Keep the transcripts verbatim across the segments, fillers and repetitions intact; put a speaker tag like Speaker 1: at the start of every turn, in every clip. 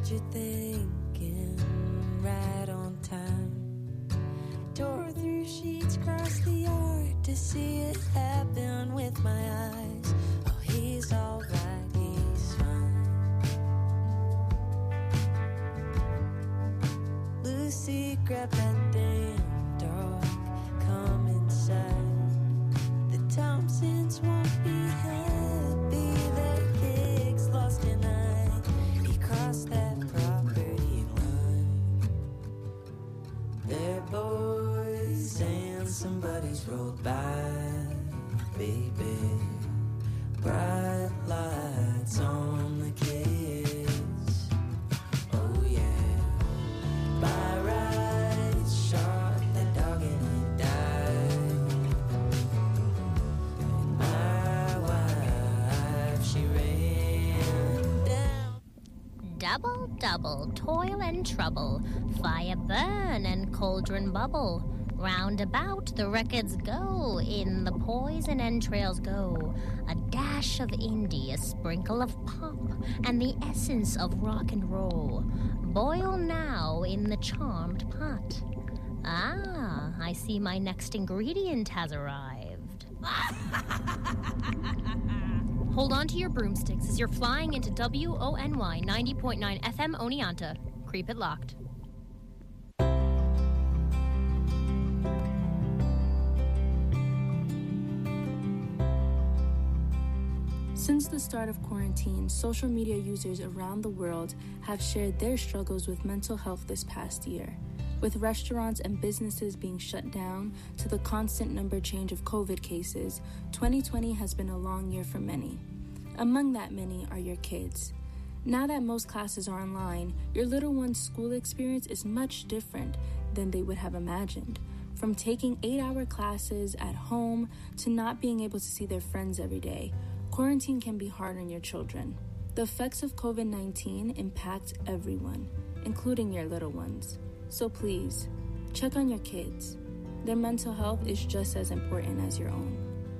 Speaker 1: what you're thinking, right on time. Tore through sheets, crossed the yard to see it happen with my eyes. Oh, he's alright, he's fine. Lucy, grab that damn dog, come inside. The Thompsons won't be happy, their pig's lost tonight. He crossed that property line. They're boys and somebody's rolled by, baby. Bright lights on the kids. Oh yeah. By right, shot that dog and he died. And my wife, she ran down.
Speaker 2: Double, double, toil and trouble, fire burn and cauldron bubble. Round about the records go, in the poison entrails go. A dash of indie, a sprinkle of pop, and the essence of rock and roll. Boil now in the charmed pot. Ah, I see my next ingredient has arrived.
Speaker 3: Hold on to your broomsticks as you're flying into W O N Y ninety point nine F M Oneonta. Creep it locked.
Speaker 4: Since the start of quarantine, social media users around the world have shared their struggles with mental health this past year. With restaurants and businesses being shut down to the constant number change of COVID cases, twenty twenty has been a long year for many. Among that many are your kids. Now that most classes are online, your little one's school experience is much different than they would have imagined. From taking eight-hour classes at home to not being able to see their friends every day, quarantine can be hard on your children. The effects of COVID nineteen impact everyone, including your little ones. So please, check on your kids. Their mental health is just as important as your own.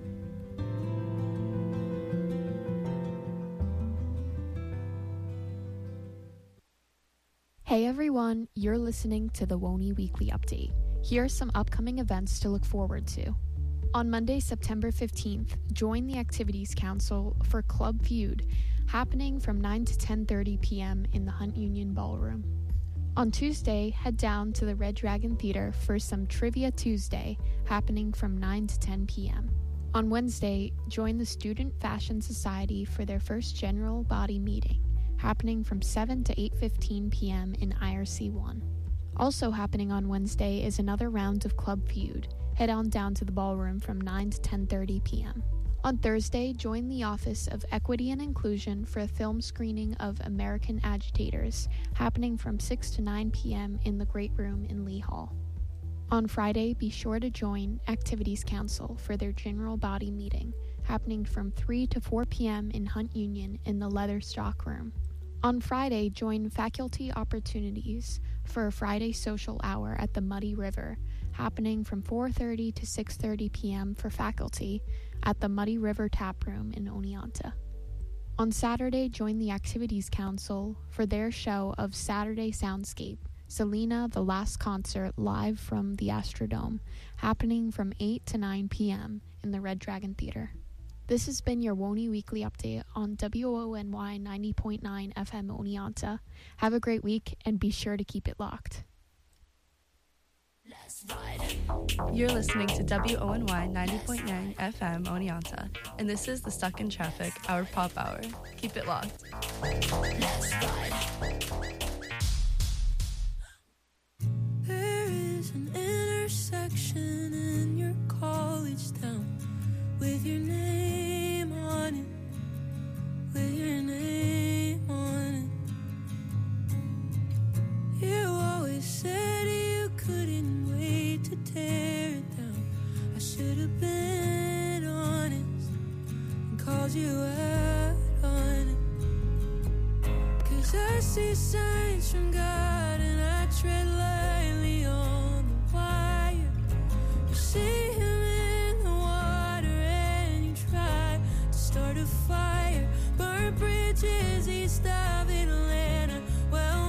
Speaker 5: Hey everyone, you're listening to the WONY Weekly Update. Here are some upcoming events to look forward to. On Monday, September fifteenth, join the Activities Council for Club Feud, happening from nine to ten thirty p.m. in the Hunt Union Ballroom. On Tuesday, head down to the Red Dragon Theater for some Trivia Tuesday, happening from nine to ten p.m. On Wednesday, join the Student Fashion Society for their first general body meeting, happening from seven to eight fifteen p.m. in I R C one. Also happening on Wednesday is another round of Club Feud. Head on down to the ballroom from nine to ten thirty p.m. On Thursday, join the Office of Equity and Inclusion for a film screening of American Agitators, happening from six to nine p.m. in the Great Room in Lee Hall. On Friday, be sure to join Activities Council for their general body meeting, happening from three to four p.m. in Hunt Union in the Leather Stock Room. On Friday, join Faculty Opportunities for a Friday social hour at the Muddy River, happening from four thirty to six thirty p.m. for faculty at the Muddy River Tap Room in Oneonta. On Saturday, join the Activities Council for their show of Saturday Soundscape, Selena the Last Concert live from the Astrodome, happening from eight to nine p.m. in the Red Dragon Theater. This has been your WONY Weekly Update on W O N Y ninety point nine F M Oneonta. Have a great week and be sure to keep it locked.
Speaker 6: You're listening to W O N Y ninety point nine F M Oneonta, and this is the Stuck in Traffic, our pop hour. Keep it locked.
Speaker 1: Let's ride. There is an intersection in your college town with your name on it, with your name on it. You always said you couldn't wait to tear it down. I should have been honest and called you out on it. 'Cause I see signs from God and I tread lightly on the wire. You see him in the water and you try to start a fire. Burn bridges east of Atlanta. Well,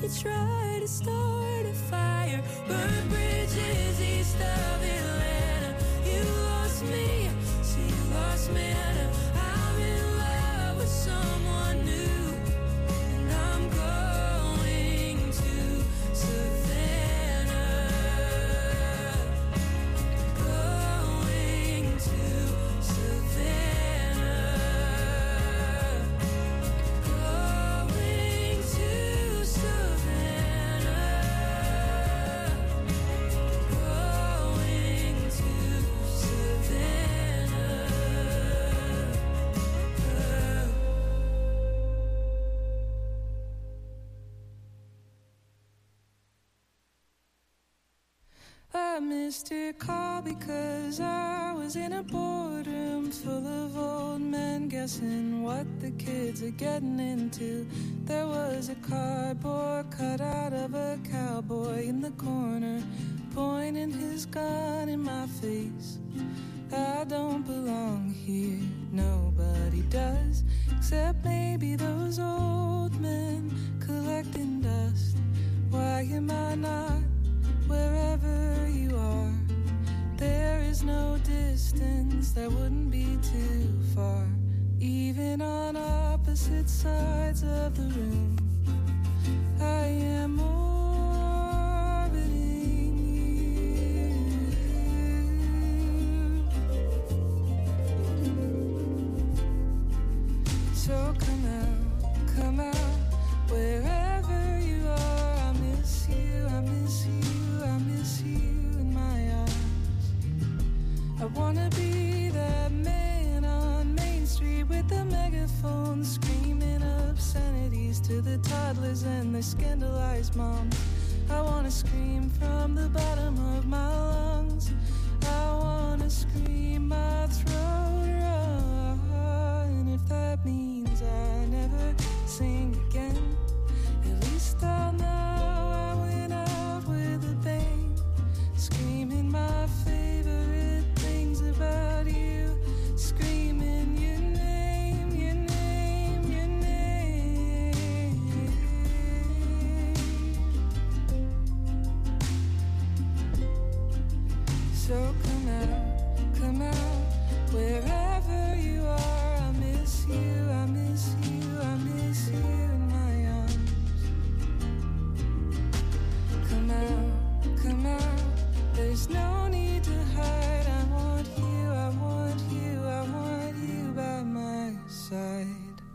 Speaker 1: You try to start a fire, burn bridges east of Atlanta. You lost me, so you lost me. I'm in love with someone new, and I'm going to Savannah. Going to Savannah. Going to Savannah. Going to Savannah. I missed your call because I was in a boardroom full of old men guessing what the kids are getting into. There was a cardboard cut out of a cowboy in the corner, pointing his gun in my face. I don't belong here, nobody does, except maybe those old men collecting dust. Why am I not wherever you are? There is no distance that wouldn't be too far, even on opposite sides of the room. I am orbiting you. So come out, come out, wherever you are. I miss you, I miss you, I miss you in my arms. I wanna be that man on Main Street with the megaphone screaming obscenities to the toddlers and their scandalized moms. I wanna scream from the bottom of my lungs. I wanna scream my throat raw. And if that means I never sing again, at least I'll know I went out with a bang, screaming my favorite things about you, screaming your name, your name, your name. So come out, come out, wherever you are. I miss you, I miss you, I miss you in my arms. Come out, come out, there's no need to hide. I want you, I want you, I want you by my side.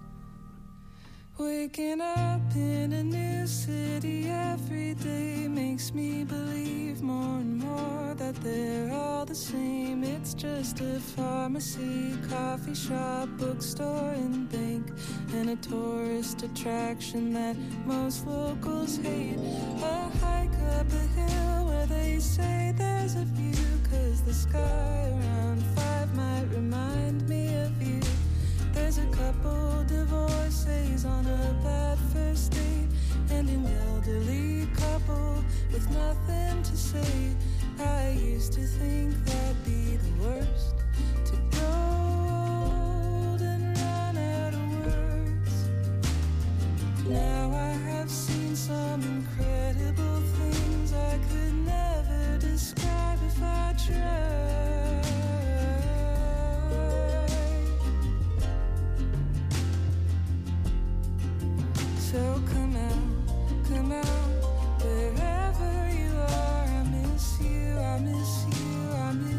Speaker 1: Waking up in a new city every day makes me believe more and more that they're all the same. It's just a pharmacy, coffee shop, bookstore, and bank, and a tourist attraction that most locals hate. A hike up a hill where they say there's a view, 'cause the sky around five might remind me of you. There's a couple divorces on a bad first date, and an elderly couple with nothing to say. I used to think that'd be the worst, to grow old and run out of words. Now I have seen some incredible things I could never describe if I tried. So come out, come out, wherever you are. I miss you, I miss you, I miss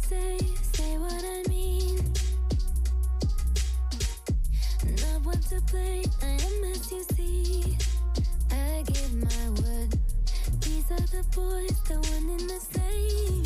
Speaker 1: say, say what I mean. Not one to play, I am as you see. I give my word. These are the boys, the one in the same.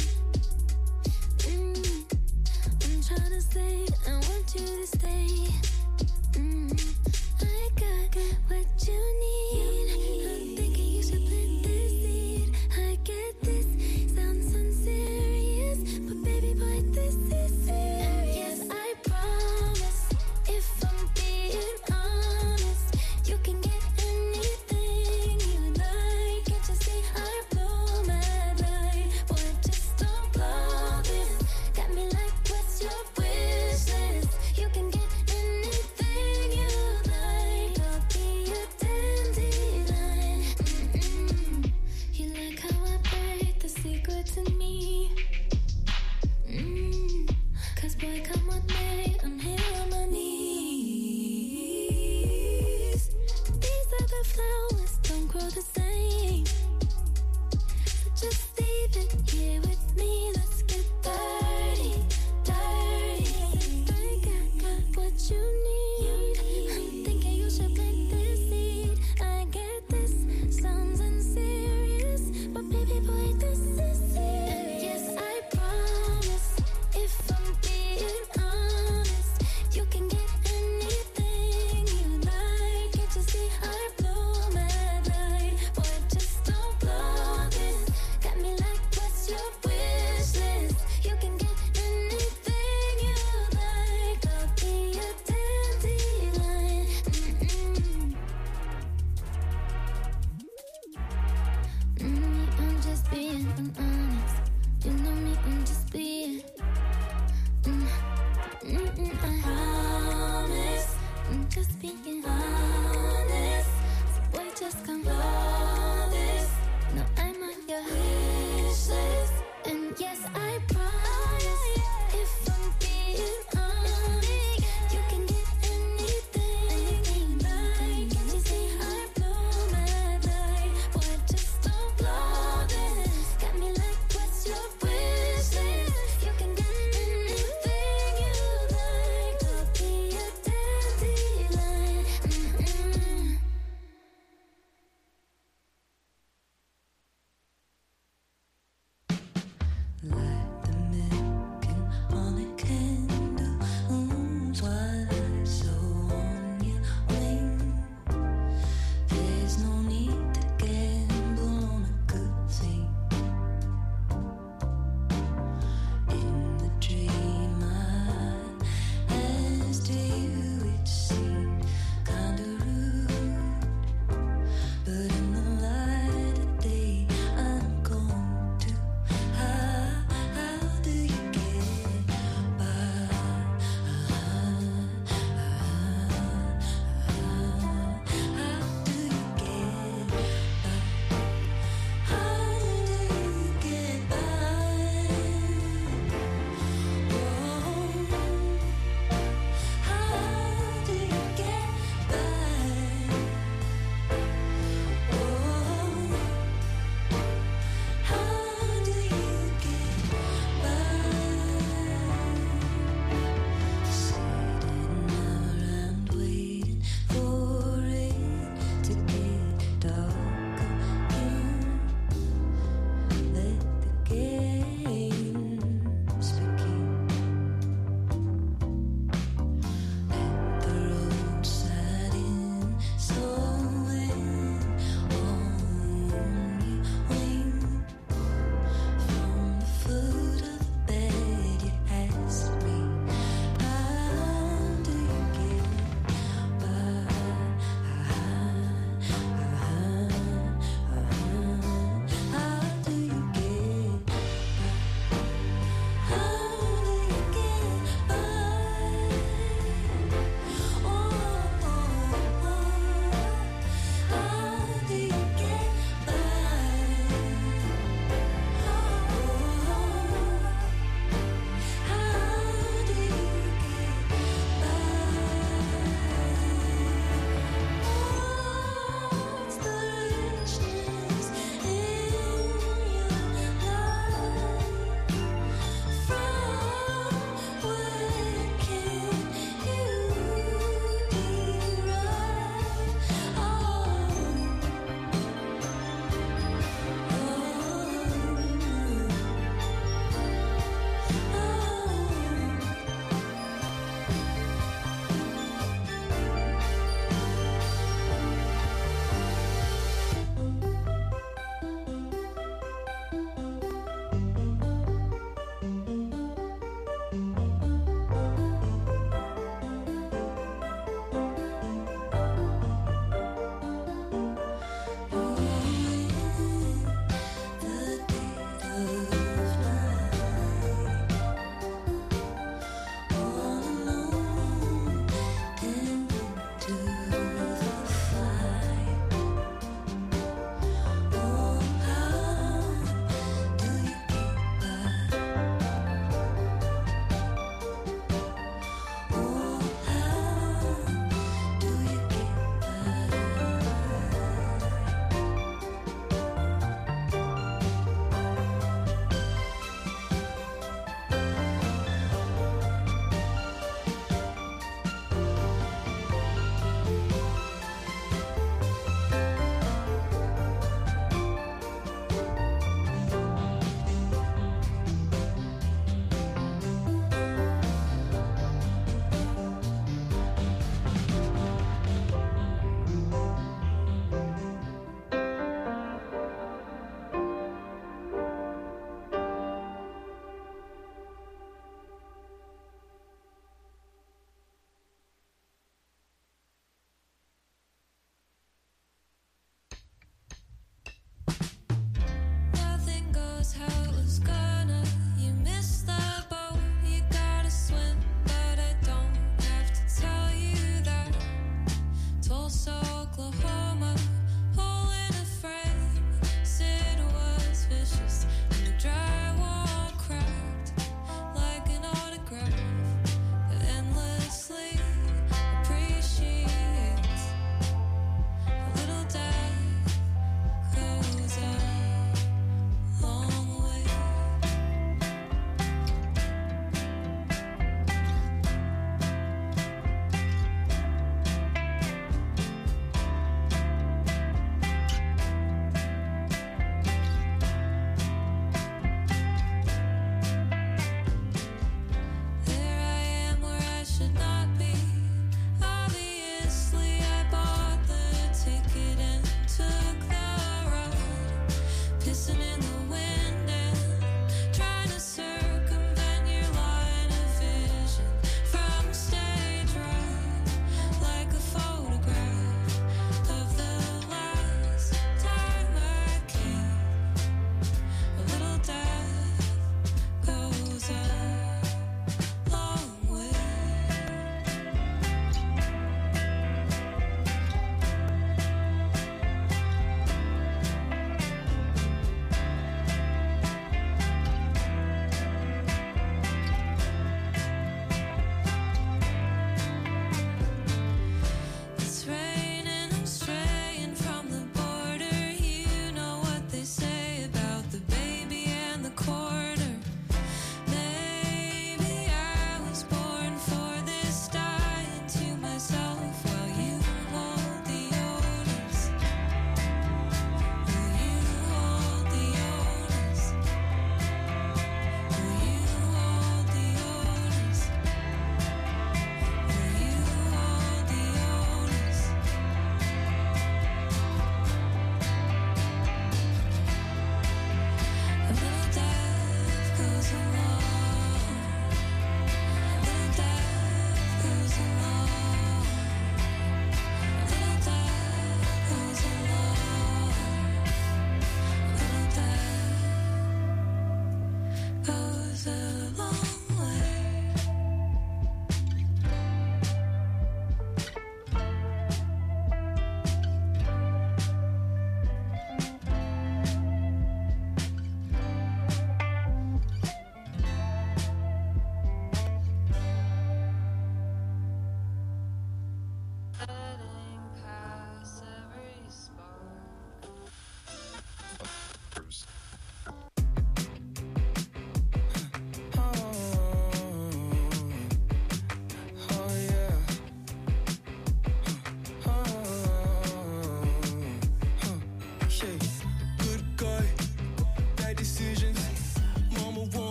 Speaker 1: Mm. I'm trying to say, I want you to stay. Mm. I got what you need. I'm thinking you should plant this seed. I get this, sounds unserious, but baby boy, this is serious. Yes, I promise, if I'm being honest, you can get anything you like. Can't you see I blow my light? Boy, just don't blow this. Got me like, what's your wish list? You can get anything you like. I'll be a dandelion. Mm-mm. You like how I break the secrets in me? Mm. Cause boy, come with me, I'm here on my knees. These are the flowers, don't grow the same. So just leave it here with me. Let's get dirty, dirty. I got, got what you need. I'm thinking you should plant this seed. I get this, sounds unserious, but baby boy, this is serious. Yes, I promise, if I'm being honest, you can get anything you like. Can't you see I blow my light? Boy, just don't blow this. Got me like, what's your wish list? You can get anything you like. I'll be a dandelion. Mm-mm. Mm, I'm just being honest. You know me, I'm just being. Mm, mm-mm, I promise. I'm just being honest. So boy, just come flawless. No, I'm on your wish list. And yes, I promise, if I'm being honest, you can get anything you like. Can't you see I blow my light? Boy, just don't blow this. Got me like, what's your wish list? You can get anything you like. I'll be a dandelion.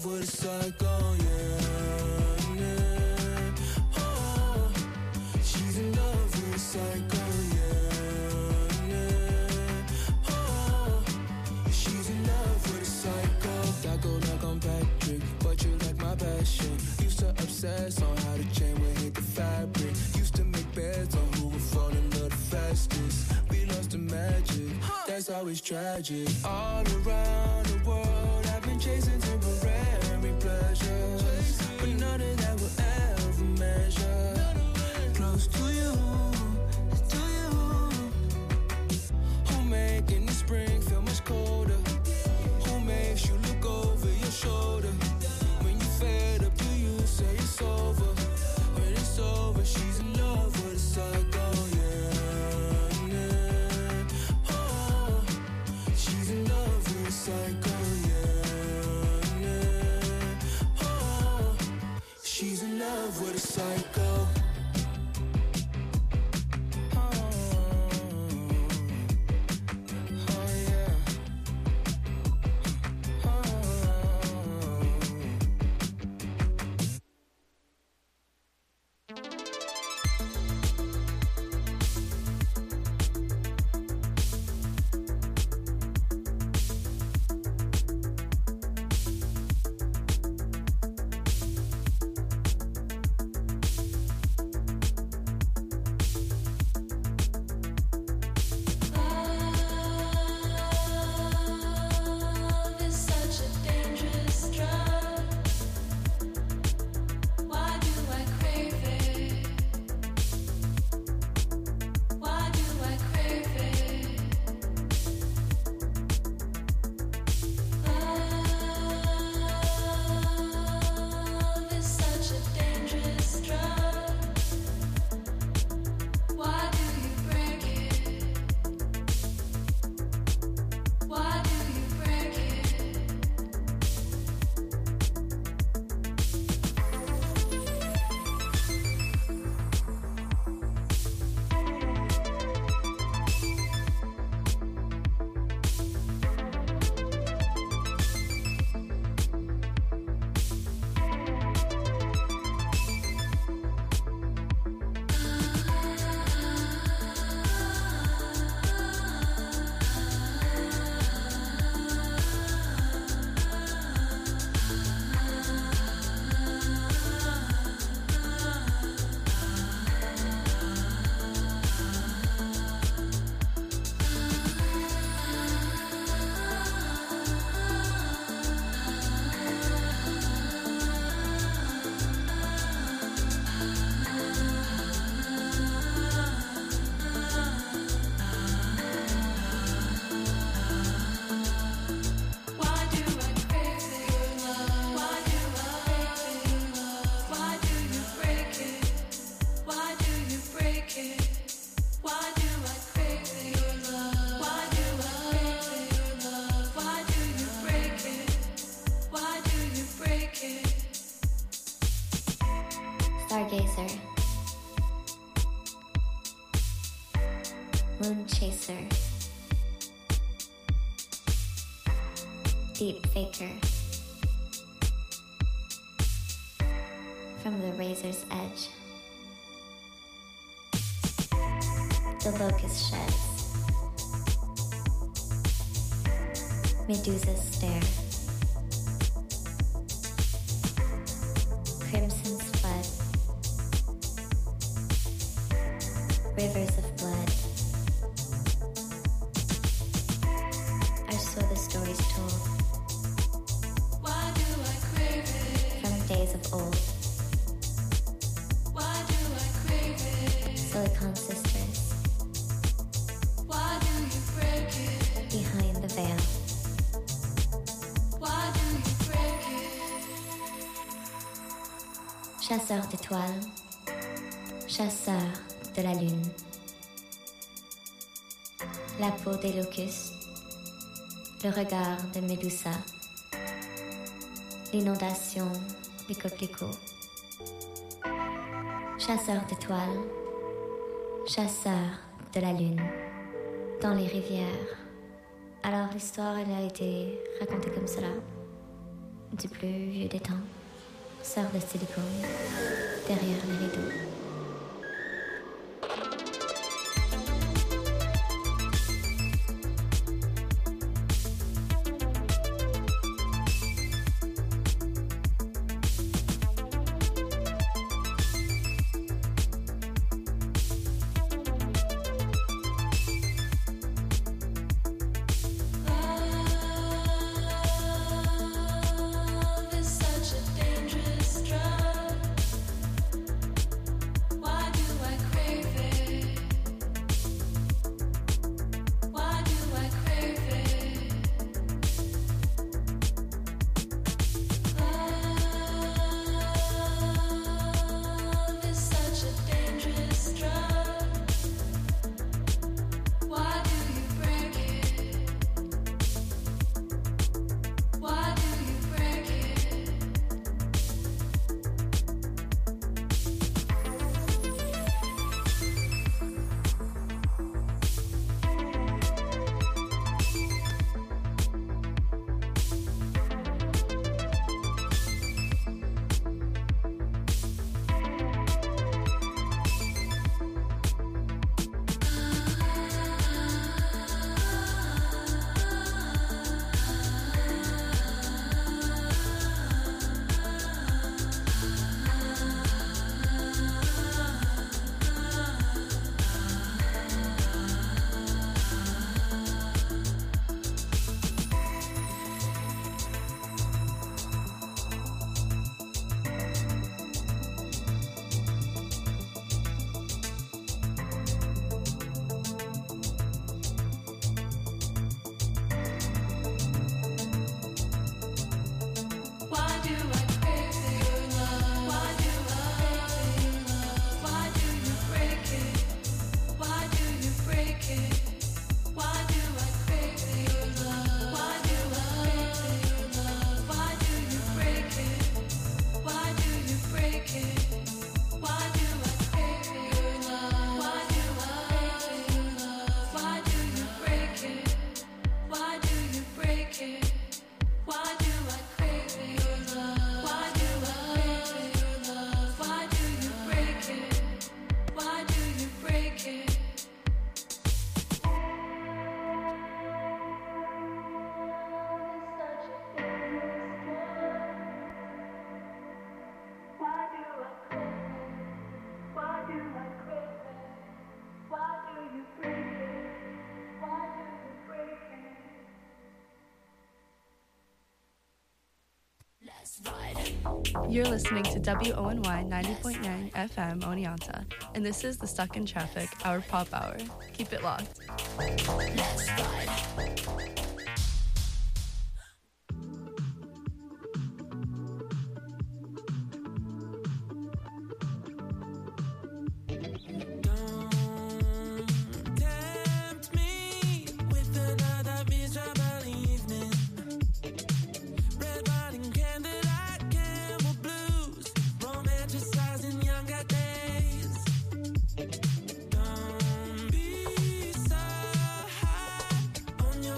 Speaker 1: love with a psycho, yeah, yeah. Oh, she's in love with a psycho, yeah, yeah. Oh, she's in love with a psycho. That go like I'm Patrick, but you like my passion. Used to obsess on how the chain would hit the fabric. Used to make bets on who would fall in love the fastest. We lost the magic, that's always tragic. All around the world, I've been chasing temporary pleasures, but none of that will ever measure close to you, to you. Who making the spring feel much colder? Who makes you look over your shoulder? When you fed up, do you say it's over? When it's over, she's in love with a psycho, yeah, yeah. Oh, she's in love with a psycho, yeah, yeah. Oh, she's in love with a psycho.
Speaker 7: Stargazer, Moon Chaser, Deep Faker, From the Razor's Edge, The Locust Sheds, Medusa's Stare, Crimson's Flood, Rivers of Blood are so the stories told. Why do I crave it? From days of old. Why do I crave it? Silicon Sisters. Why do you break it? Behind the veil. Why do you break it? Chasseur d'étoiles, chasseur de la lune, la peau des locustes, le regard de Médusa, l'inondation des coquelicots. Chasseur d'étoiles, chasseur de la lune, dans les rivières. Alors l'histoire, elle a été racontée comme cela. du plus vieux des temps, sœur de silicone, derrière les rideaux.
Speaker 6: You're listening to W O N Y ninety point nine F M Oneonta, and this is the Stuck in Traffic, our pop hour. Keep it locked. Let's ride.
Speaker 1: On your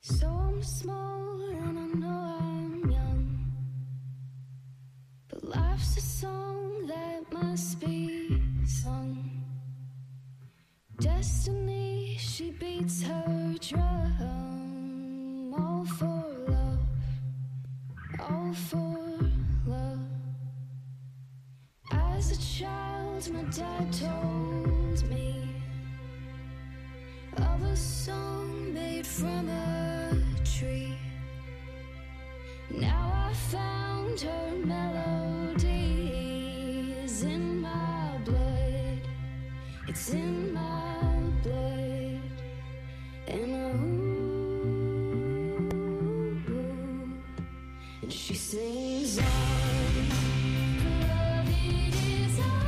Speaker 1: So I'm small and I know I'm young, but life's a song that must be sung. Destiny, she beats her drum. All for love, all for love. As a child, my dad told me of a song made from a tree. Now I found her melody is in my blood. It's in my blood. And ooh, and she sings on. Love it is on.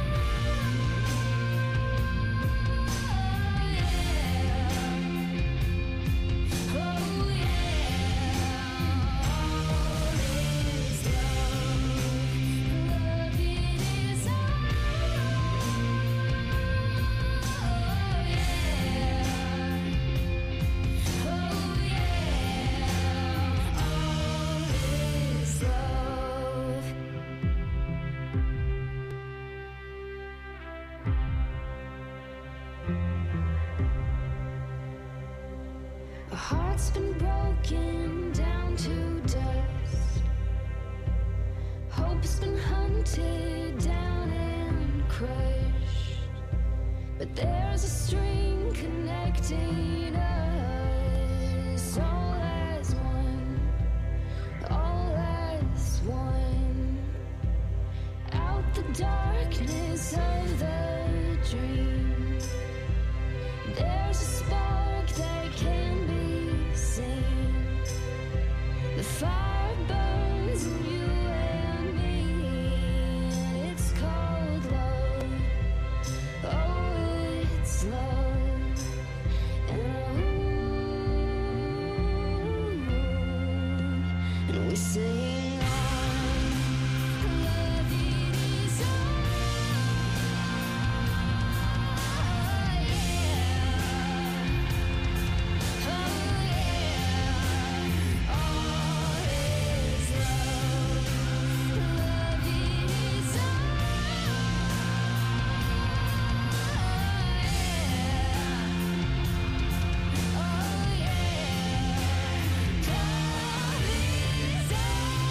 Speaker 1: A heart's been broken down to dust. Hope's been hunted down and crushed. But there's a string connecting us, all as one, all as one. Out the darkness of the dream, there's a spark that can be seen. The fire burns in you and me, and it's called love. Oh, it's love. And ooh, and we sing on. Love it is on. Oh,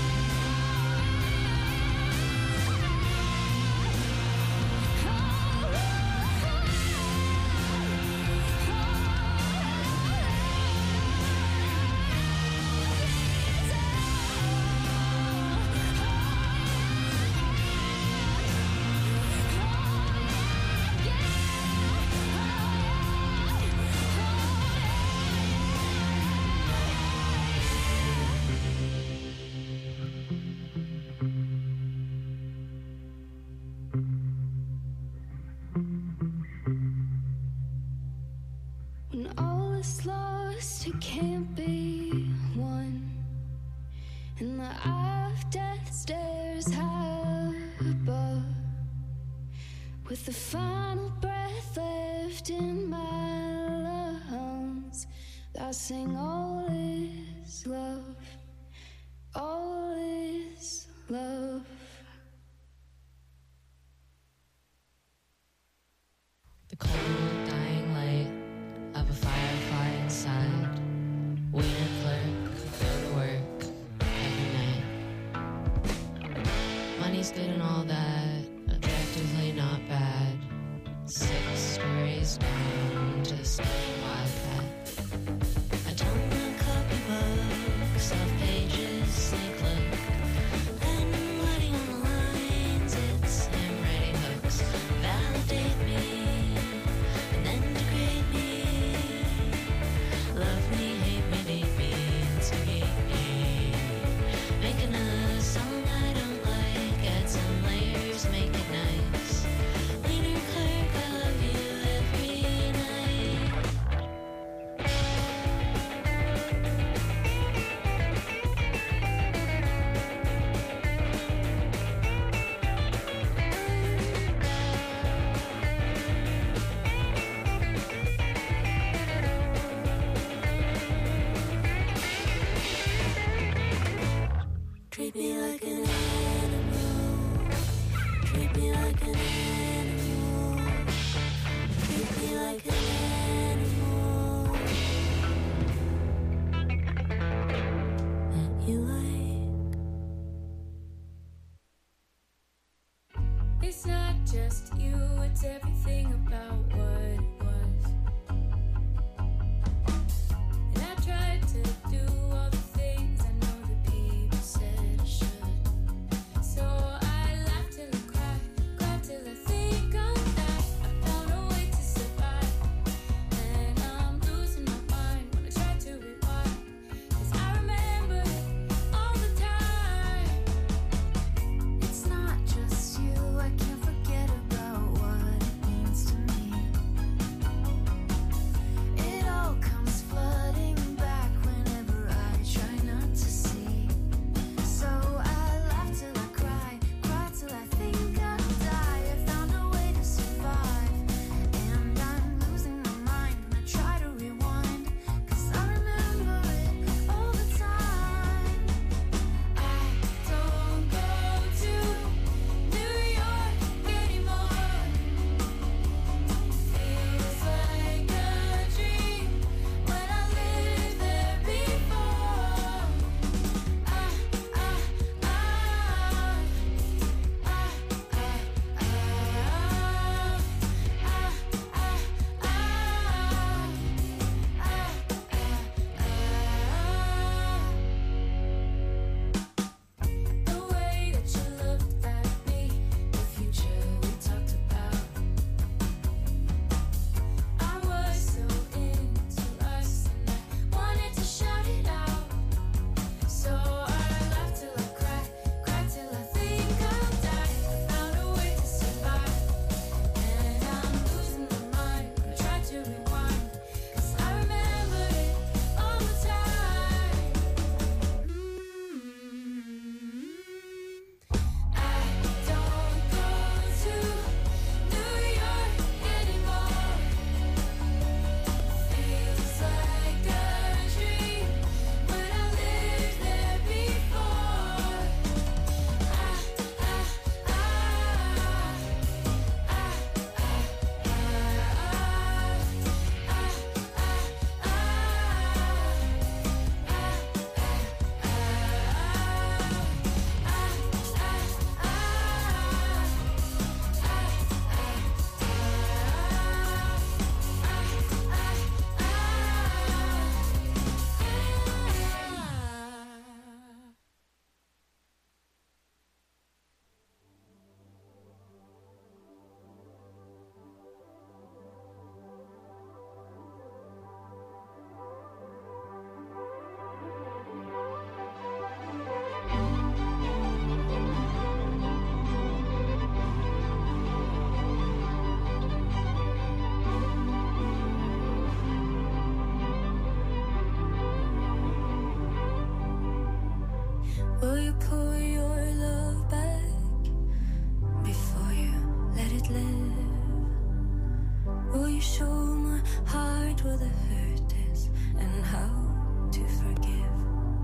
Speaker 1: Will you pull your love back before you let it live? Will you show my heart where the hurt is and how to forgive?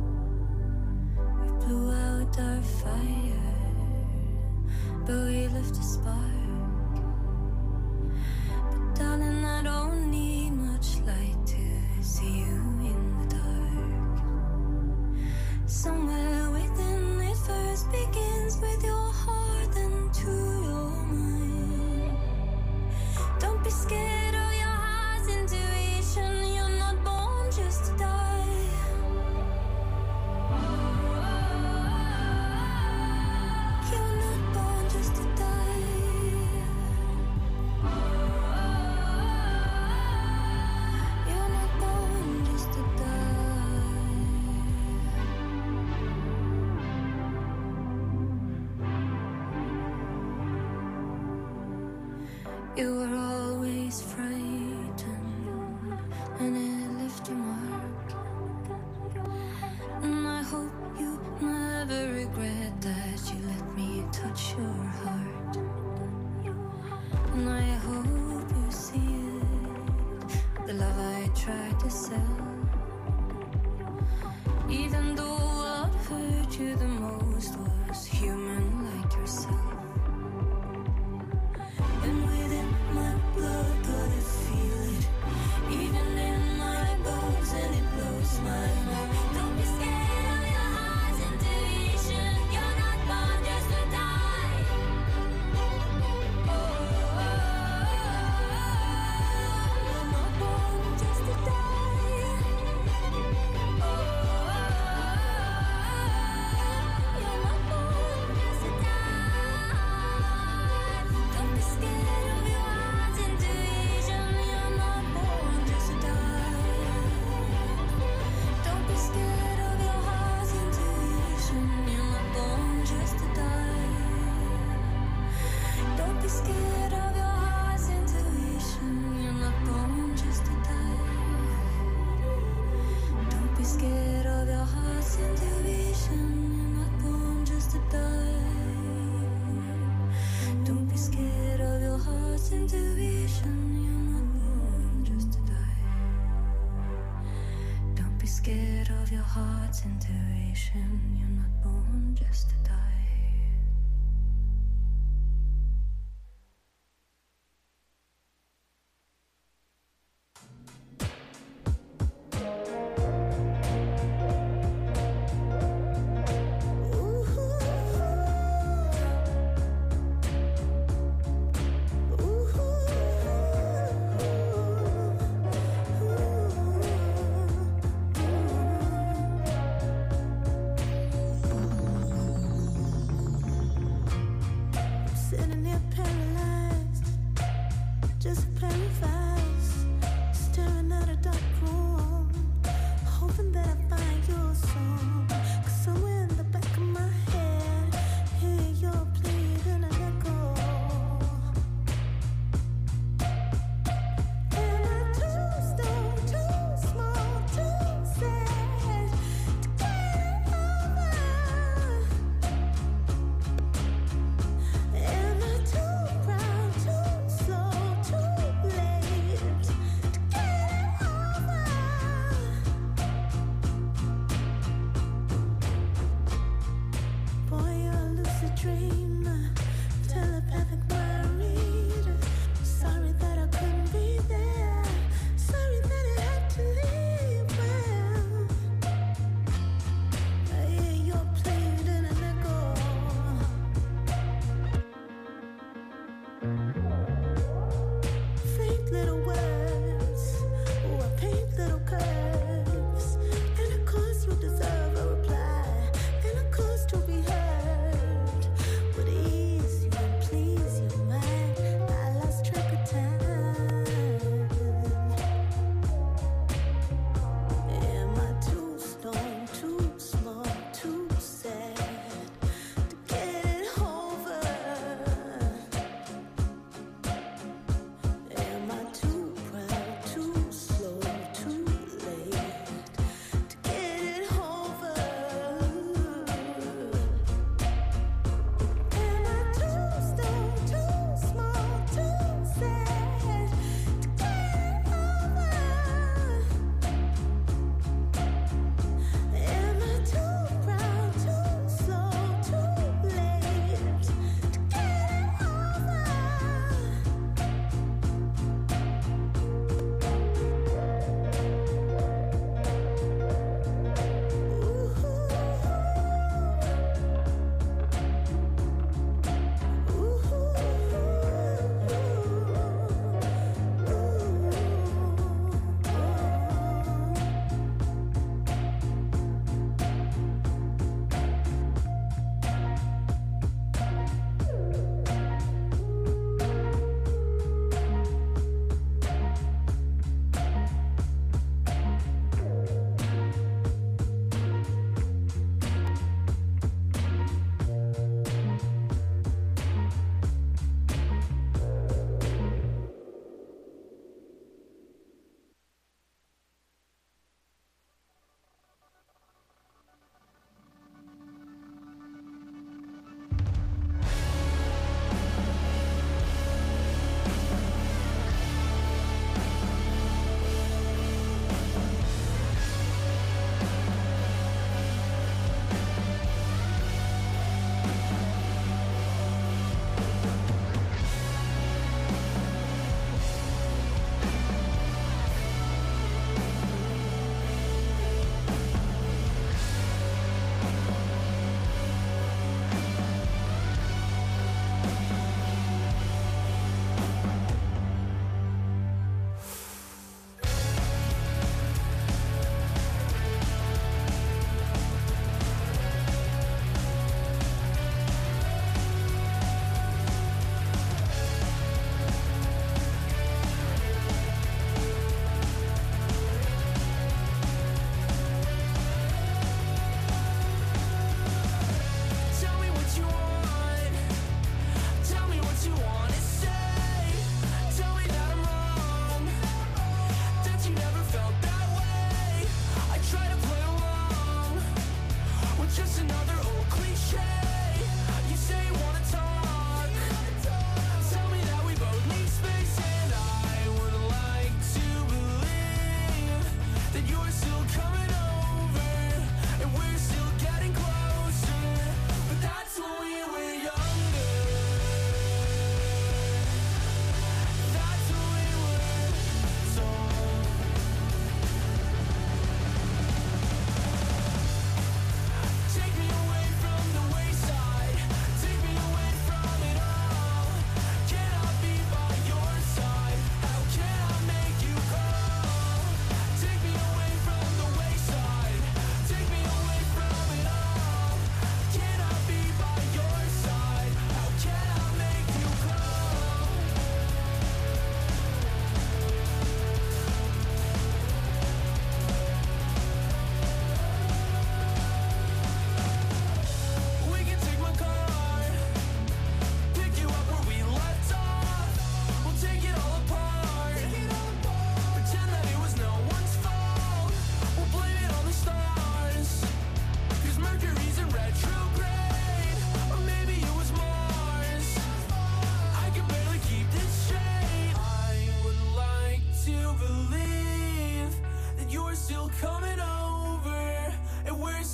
Speaker 1: We blew out our fire, but we left a spark. But darling, I don't need much light to see you in the dark. Somewhere within it first begins with your heart and to your mind. Don't be scared of your heart's intuition. You're not born just to die. You're not born just to die. You're not born just to die. You were always frightened, and it left a mark. And I hope you never regret that you let me touch your heart. And I hope you see it, the love I tried to sell. Even though what hurt you the most was human like yourself. And within my blood, God, I feel it. Even in my bones, and it blows my mind. Don't be scared of your heart's intuition. You're not born just to die. Oh, oh, oh, you're not born just to die. Oh, oh, you're not born just to die. Don't be scared of your heart's intuition. You're not born just to die. Don't be scared of your heart's intuition. You're not born just to die. Don't be scared of your heart's intuition. You're not born just to die. Don't be scared of your heart's intuition. You're not born just to die. Don't be scared of your heart's intuition. You're not born just to die. Don't be scared of your heart's intuition. You're not born just to die. Sitting here paralyzed, just paralyzed, staring at a dark room, hoping that I find your song. 'Cause somewhere in the back of my head, hear your pleading and echo. Am I too stone, too small, too sad to get over? Am I too proud, too slow, too late to get over? Boy, you're a lucid dreamer, telepathic worried. Sorry that I couldn't be there. Sorry that I had to leave. Well, I hear your pleading and echo. Faint little words, oh, I paint little curves. And of course you deserve a reply, and of course to be heard. But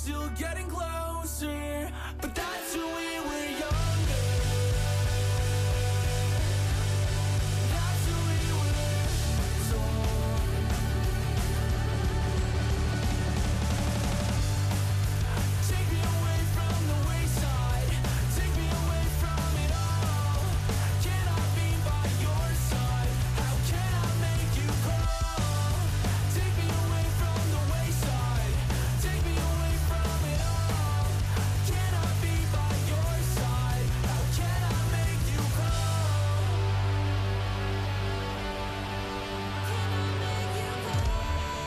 Speaker 1: still getting closer, but that's when we were younger. That's when we were torn. Take me away from the wayside, take me away from it all. Can I be by your side? How can I make you call? Take me away from the wayside, take me away from it all. Can I be by your side? How can I make you call? Can I make you call?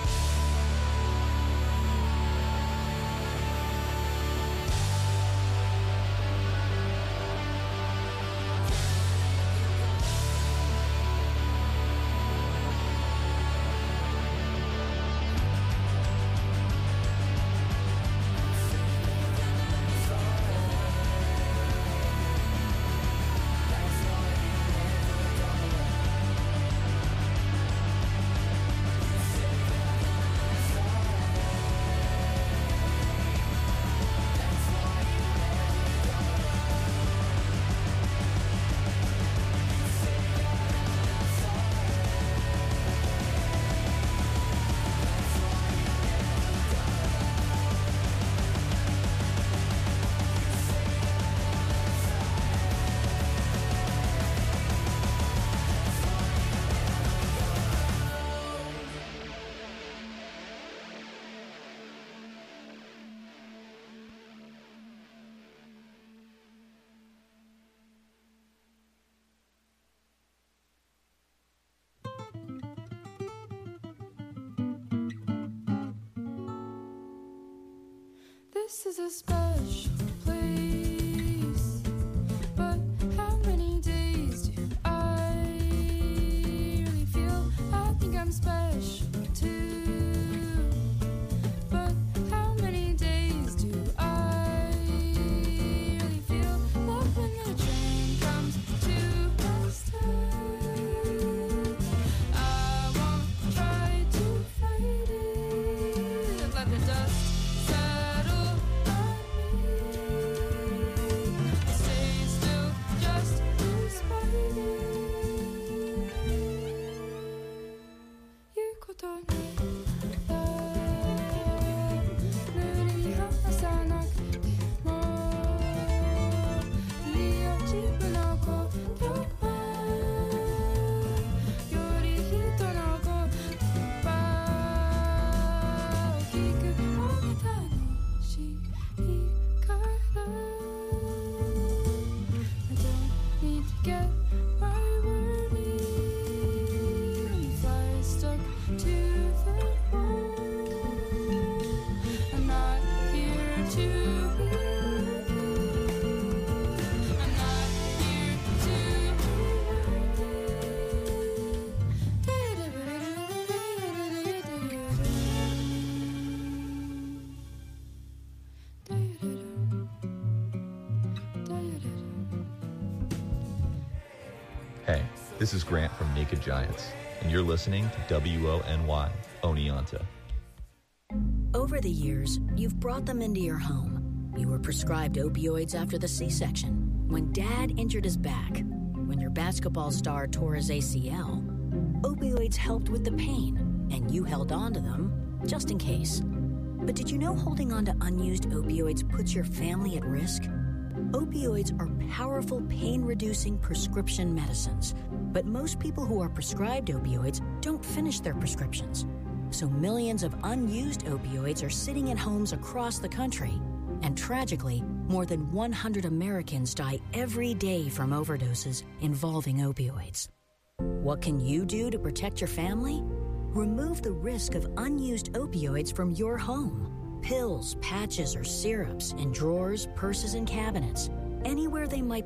Speaker 8: This is a special place, but how many days do I really feel? I think I'm special too, but how many days do I really feel? Love when the train comes to my stop. I won't try to fight it, let the dust settle on me. Stay still just despite it. 言うことない塗り離さなくてもいいよ自分のことはより人の言葉を聞くのが楽しいから I don't need to get my word in. Fly stuck to the wall. I'm not here to be with you. I'm not here to
Speaker 9: Hey, this is Grant from Naked Giants, and you're listening to W O N Y Oneonta.
Speaker 10: Over the years, you've brought them into your home. You were prescribed opioids after the C-section, when Dad injured his back, when your basketball star tore his A C L. Opioids helped with the pain, and you held on to them just in case. But did you know holding on to unused opioids puts your family at risk? Opioids are powerful pain-reducing prescription medicines, but most people who are prescribed opioids don't finish their prescriptions. So millions of unused opioids are sitting in homes across the country. And tragically, more than one hundred Americans die every day from overdoses involving opioids. What can you do to protect your family? Remove the risk of unused opioids from your home. Pills, patches, or syrups in drawers, purses, and cabinets. Anywhere they might